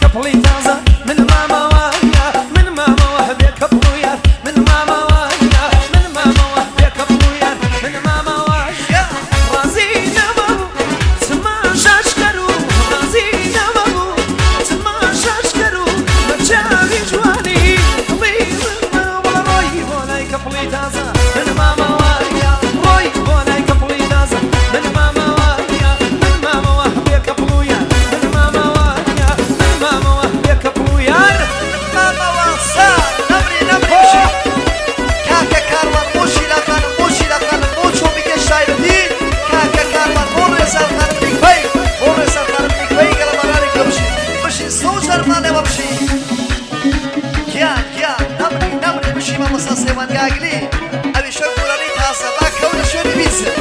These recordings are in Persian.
كبلي تازة من ماما ويا من ماما وهبي كبلويا من ماما ويا من ماما وهبي كبلويا من ماما ويا رازينا بابو سما شاشكرو رازينا بابو سما شاشكرو بتشافي جواني قلبي من ولا روي ولا كبلي تازة من ماما ويا روي ولا كبلي تازة من ماما ويا من ماما وهبي كبلويا من ماما ويا من ماما وهبي كبلويا ماما وصا نمري مشي كاكا كارمان موشي لخان موشو بيكي شايردي كاكا كارمان مورسال خان بيكي مورسال خان بيكي قال مراري كمشي مشي سوجر مانه ومشي كيا نمري مشي ماما ساسيمان قاقلي أبي شو قولاني تاسا ما كون شو بيسه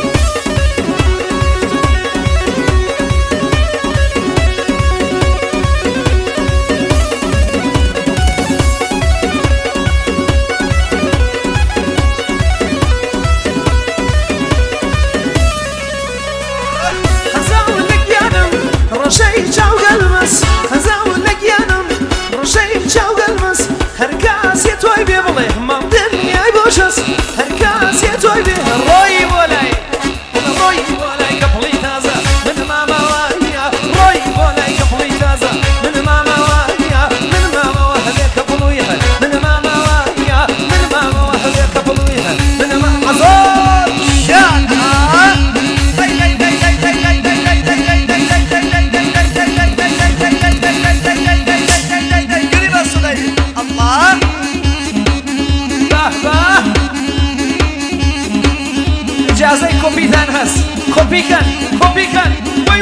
رشاي جاو قلمس خزاولك يانم رشاي جاو قلمس هركاس يتوي بيبلي ما الدنيا يبوشس هركاس يتوي بيه روي ولاي قبلي تازة من ماما ويا روي ولاي قبلي تازة من ماما ويا من ماما وهبي كبلويها من ماما ويا من ماما وهبي كبلويها من ماما عزوز إجازة كوبيتان هس كوبيكن